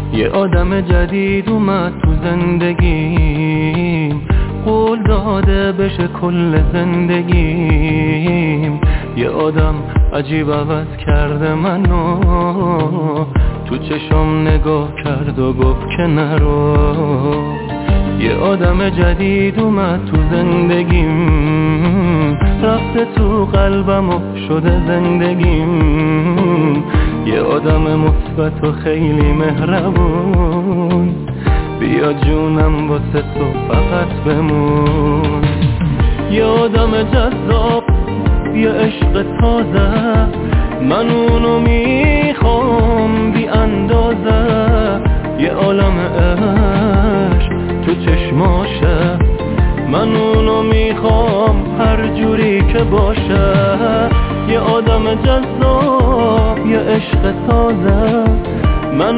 یه آدم جدید اومد تو زندگیم، قول داده بشه کل زندگیم. یه آدم عجیب عوض کرده منو، تو چشم نگاه کرد و گفت که نرو. یه آدم جدید اومد تو زندگیم، رفته تو قلبم و شده زندگیم. یه آدم مثبت و خیلی مهربون، بیا جونم واسه تو فقط بمون. یه آدم جذاب، یه عشق تازه، من اونو میخوام بی اندازه. یه عالم عشق تو چشماشه، من اونو میخوام هر جوری که باشه. یه آدم جذاب، یه عشق تازه، من